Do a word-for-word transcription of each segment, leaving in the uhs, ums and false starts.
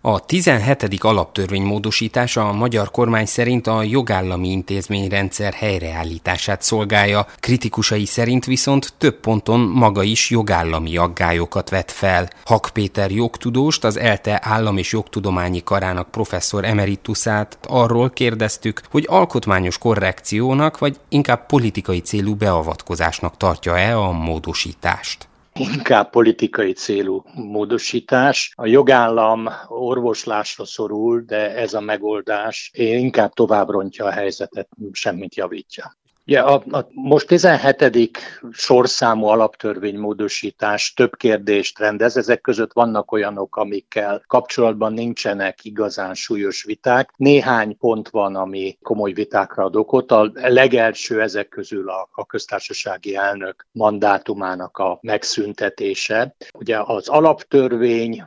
A tizenhetedik alaptörvény módosítása a magyar kormány szerint a jogállami intézményrendszer helyreállítását szolgálja, kritikusai szerint viszont több ponton maga is jogállami aggályokat vet fel. Hak Péter jogtudóst, az ELTE Állam- és Jogtudományi Karának professzor emeritusát arról kérdeztük, hogy alkotmányos korrekciónak vagy inkább politikai célú beavatkozásnak tartja-e a módosítást. Inkább politikai célú módosítás. A jogállam orvoslásra szorul, de ez a megoldás inkább tovább rontja a helyzetet, semmit javítja. Ugye a, a most tizenhetedik sorszámú alaptörvénymódosítás több kérdést rendez, ezek között vannak olyanok, amikkel kapcsolatban nincsenek igazán súlyos viták. Néhány pont van, ami komoly vitákra ad okot. A legelső ezek közül a, a köztársasági elnök mandátumának a megszüntetése. Ugye az alaptörvény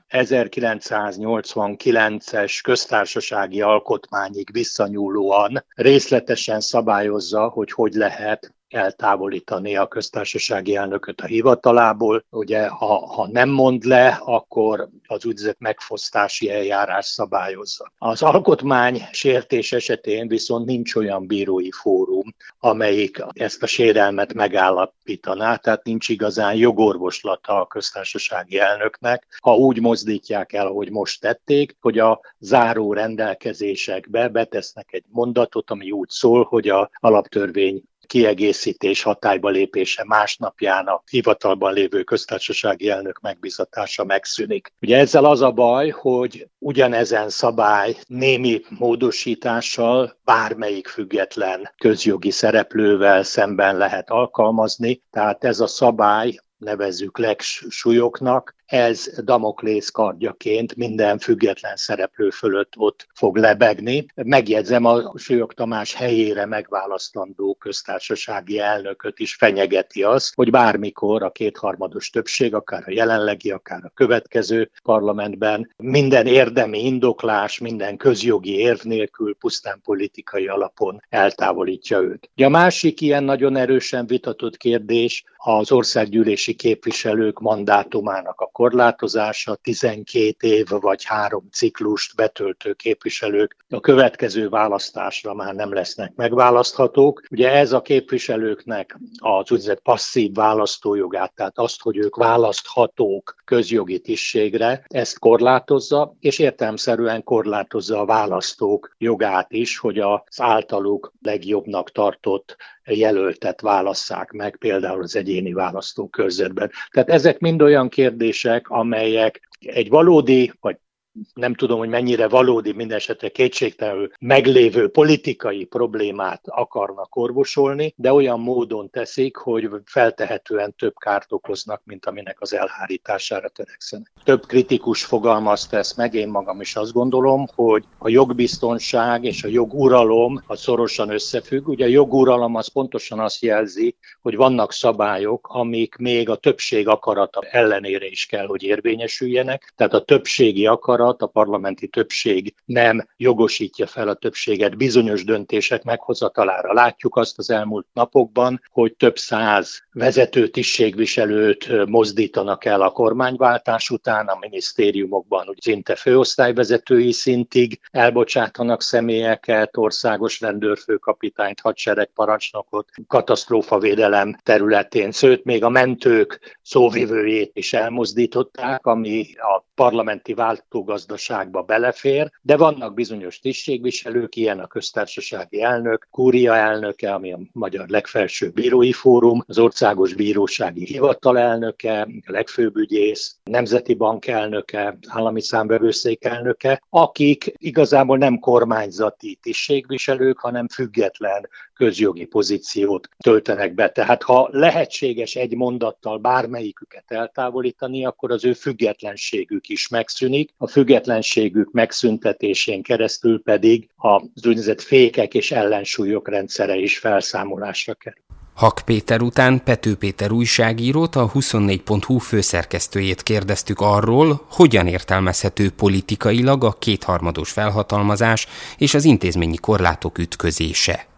ezerkilencszáznyolcvankilences köztársasági alkotmányig visszanyúlóan részletesen szabályozza, hogy hogy lehet eltávolítani a köztársasági elnököt a hivatalából. Ugye, ha, ha nem mond le, akkor az úgynevezett megfosztási eljárás szabályozza. Az alkotmány sértés esetén viszont nincs olyan bírói fórum, amelyik ezt a sérelmet megállapítaná, tehát nincs igazán jogorvoslata a köztársasági elnöknek, ha úgy mozdítják el, ahogy most tették, hogy a záró rendelkezésekbe betesznek egy mondatot, ami úgy szól, hogy az alaptörvény kiegészítés hatályba lépése másnapján a hivatalban lévő köztársasági elnök megbízatása megszűnik. Ugye ezzel az a baj, hogy ugyanezen szabály némi módosítással bármelyik független közjogi szereplővel szemben lehet alkalmazni, tehát ez a szabály, nevezzük legsúlyoknak, ez Damoklész kardjaként minden független szereplő fölött ott fog lebegni. Megjegyzem, a Súlyog Tamás helyére megválasztandó köztársasági elnököt is fenyegeti az, hogy bármikor a kétharmados többség, akár a jelenlegi, akár a következő parlamentben minden érdemi indoklás, minden közjogi érv nélkül pusztán politikai alapon eltávolítja őt. A másik ilyen nagyon erősen vitatott kérdés az országgyűlési képviselők mandátumának a korlátozása, tizenkét év vagy három ciklust betöltő képviselők a következő választásra már nem lesznek megválaszthatók. Ugye ez a képviselőknek az úgynevezett passzív választójogát, tehát azt, hogy ők választhatók közjogi tisztségre, ezt korlátozza, és értelemszerűen korlátozza a választók jogát is, hogy az általuk legjobbnak tartott jelöltet válasszák meg, például az egyéni választókörzetben. Tehát ezek mind olyan kérdések, amelyek egy valódi, vagy nem tudom, hogy mennyire valódi, mindenesetre kétségtelenül meglévő politikai problémát akarnak orvosolni, de olyan módon teszik, hogy feltehetően több kárt okoznak, mint aminek az elhárítására törekszenek. Több kritikus fogalmazta ezt meg, én magam is azt gondolom, hogy a jogbiztonság és a joguralom az szorosan összefügg. Ugye a joguralom az pontosan azt jelzi, hogy vannak szabályok, amik még a többség akarata ellenére is kell, hogy érvényesüljenek. Tehát a többségi akarat, a parlamenti többség nem jogosítja fel a többséget bizonyos döntések meghozatalára. Látjuk azt az elmúlt napokban, hogy több száz vezető tisztségviselőt mozdítanak el a kormányváltás után, a minisztériumokban úgy szinte főosztályvezetői szintig elbocsátanak személyeket, országos rendőrfőkapitányt, hadseregparancsnokot, katasztrófavédelem területén, sőt még a mentők szóvivőjét is elmozdították, ami a parlamenti váltógazdaságba belefér, de vannak bizonyos tisztségviselők, ilyen a köztársasági elnök, kúria elnöke, ami a magyar legfelsőbb bírói fórum, az országos bírósági hivatal elnöke, a legfőbb ügyész, Nemzeti Bank elnöke, állami számvevőszék elnöke, akik igazából nem kormányzati tisztségviselők, hanem független közjogi pozíciót töltenek be. Tehát ha lehetséges egy mondattal bármelyiküket eltávolítani, akkor az ő függetlenségük is megszűnik. A függetlenségük megszüntetésén keresztül pedig az úgynevezett fékek és ellensúlyok rendszere is felszámolásra kerül. Hak Péter után Pető Péter újságírót, a huszonnégy pont hu főszerkesztőjét kérdeztük arról, hogyan értelmezhető politikailag a kétharmados felhatalmazás és az intézményi korlátok ütközése.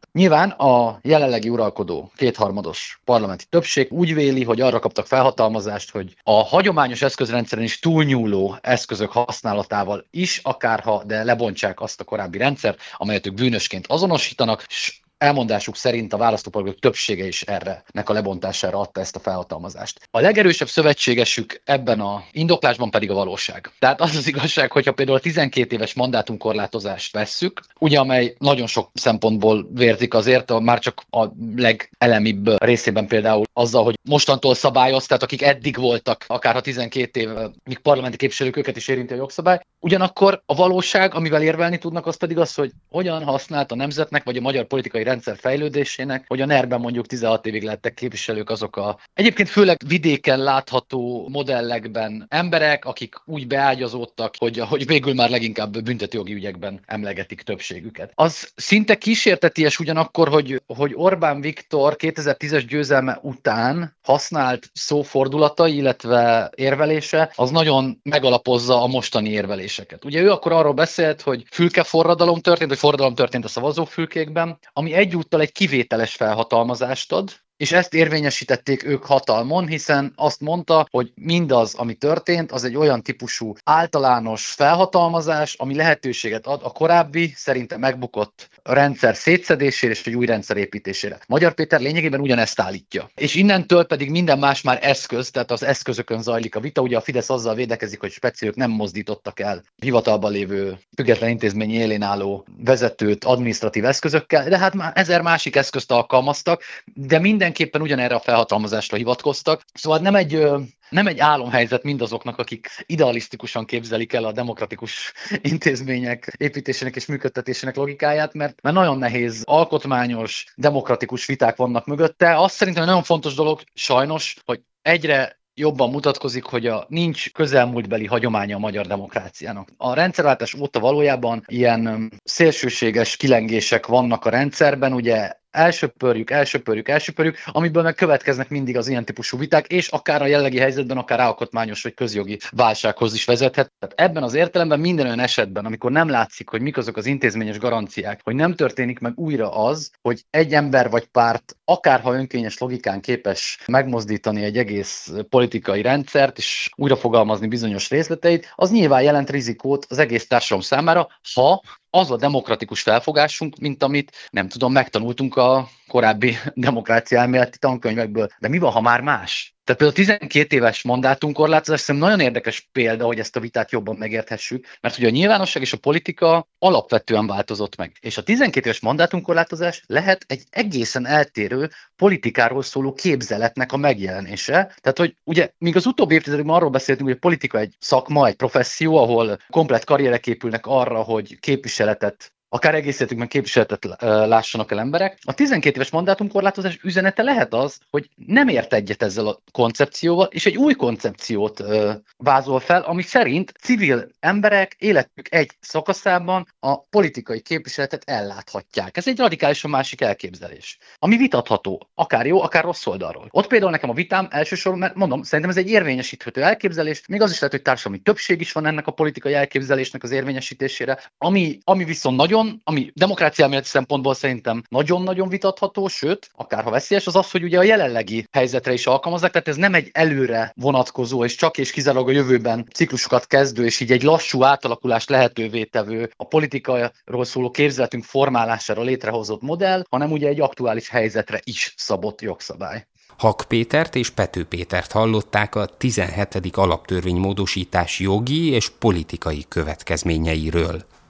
Nyilván a jelenlegi uralkodó kétharmados parlamenti többség úgy véli, hogy arra kaptak felhatalmazást, hogy a hagyományos eszközrendszeren is túlnyúló eszközök használatával is, akárha, de lebontsák azt a korábbi rendszert, amelyet ők bűnösként azonosítanak, és elmondásuk szerint a választópolgárok többsége is erre, nek a lebontására adta ezt a felhatalmazást. A legerősebb szövetségesük ebben a indoklásban pedig a valóság. Tehát az az igazság, hogyha például a tizenkét éves mandátumkorlátozást vesszük, ugye amely nagyon sok szempontból vérzik azért, a, már csak a legelemibb részében például azzal, hogy mostantól szabályoz, tehát akik eddig voltak, akár ha tizenkét év, míg parlamenti képviselők, őket is érinti a jogszabály. Ugyanakkor a valóság, amivel érvelni tudnak, az pedig az, hogy hogyan használt a nemzetnek, vagy a magyar politikai rendszer fejlődésének, hogy a en e er-ben mondjuk tizenhat évig lettek képviselők azok a egyébként főleg vidéken látható modellekben emberek, akik úgy beágyazódtak, hogy, hogy végül már leginkább büntetőjogi ügyekben emlegetik többségüket. Az szinte kísérteties ugyanakkor, hogy, hogy Orbán Viktor kétezer-tízes győzelme után használt szófordulatai, illetve érvelése, az nagyon megalapozza a mostani érveléseket. Ugye ő akkor arról beszélt, hogy fülkeforradalom történt, hogy forradalom történt a szavazófülkékben, ami egyúttal egy kivételes felhatalmazást ad, és ezt érvényesítették ők hatalmon, hiszen azt mondta, hogy mindaz, ami történt, az egy olyan típusú általános felhatalmazás, ami lehetőséget ad a korábbi, szerintem megbukott rendszer szétszedésére és egy új rendszer építésére. Magyar Péter lényegében ugyanezt állítja. És innentől pedig minden más már eszköz, tehát az eszközökön zajlik a vita. Ugye a Fidesz azzal védekezik, hogy speciálok nem mozdítottak el hivatalban lévő független intézmény élén álló vezetőt adminisztratív eszközökkel, de hát már ezer másik eszközt alkalmaztak, de mindenképpen ugyanerre a felhatalmazásra hivatkoztak. Szóval nem egy Nem egy álomhelyzet mindazoknak, akik idealisztikusan képzelik el a demokratikus intézmények építésének és működtetésének logikáját, mert, mert nagyon nehéz, alkotmányos, demokratikus viták vannak mögötte. Azt szerintem nagyon fontos dolog, sajnos, hogy egyre jobban mutatkozik, hogy a nincs közelmúltbeli hagyománya a magyar demokráciának. A rendszerváltás óta valójában ilyen szélsőséges kilengések vannak a rendszerben, ugye elsöpörjük, elsöpörjük, elsöpörjük, amiből meg következnek mindig az ilyen típusú viták, és akár a jellegi helyzetben, akár alkotmányos vagy közjogi válsághoz is vezethet. Tehát ebben az értelemben minden olyan esetben, amikor nem látszik, hogy mik azok az intézményes garanciák, hogy nem történik meg újra az, hogy egy ember vagy párt, akárha önkényes logikán képes megmozdítani egy egész politikai rendszert, és újra fogalmazni bizonyos részleteit, az nyilván jelent rizikót az egész társadalom számára, ha az a demokratikus felfogásunk, mint amit nem tudom, megtanultunk a korábbi demokrácia elméleti tankönyvekből. De mi van, ha már más? Tehát például a tizenkét éves mandátumkorlátozás szerintem nagyon érdekes példa, hogy ezt a vitát jobban megérthessük, mert ugye a nyilvánosság és a politika alapvetően változott meg. És a tizenkét éves mandátumkorlátozás lehet egy egészen eltérő politikáról szóló képzeletnek a megjelenése. Tehát, hogy ugye míg az utóbbi évtizedekben arról beszéltünk, hogy a politika egy szakma, egy professzió, ahol komplett karrierek épülnek arra, hogy képviseletet, akár egész életükben képviseletet lássanak el emberek. A tizenkét éves mandátumkorlátozás üzenete lehet az, hogy nem ért egyet ezzel a koncepcióval, és egy új koncepciót ö, vázol fel, ami szerint civil emberek életük egy szakaszában a politikai képviseletet elláthatják. Ez egy radikálisan másik elképzelés, ami vitatható, akár jó, akár rossz oldalról. Ott például nekem a vitám elsősorban, mert mondom, szerintem ez egy érvényesíthető elképzelés, még az is lehet, hogy társadalmi többség is van ennek a politikai elképzelésnek az érvényesítésére, ami, ami viszont nagyon ami demokráciálméleti szempontból szerintem nagyon-nagyon vitatható, sőt, akárha veszélyes, az az, hogy ugye a jelenlegi helyzetre is alkalmazzák, tehát ez nem egy előre vonatkozó, és csak és kizárólag a jövőben ciklusokat kezdő, és így egy lassú átalakulást lehetővé tevő, a politikáról szóló képzeletünk formálására létrehozott modell, hanem ugye egy aktuális helyzetre is szabott jogszabály. Hak Pétert és Pető Pétert hallották a tizenhetedik alaptörvénymódosítás jogi és politikai következményeiről.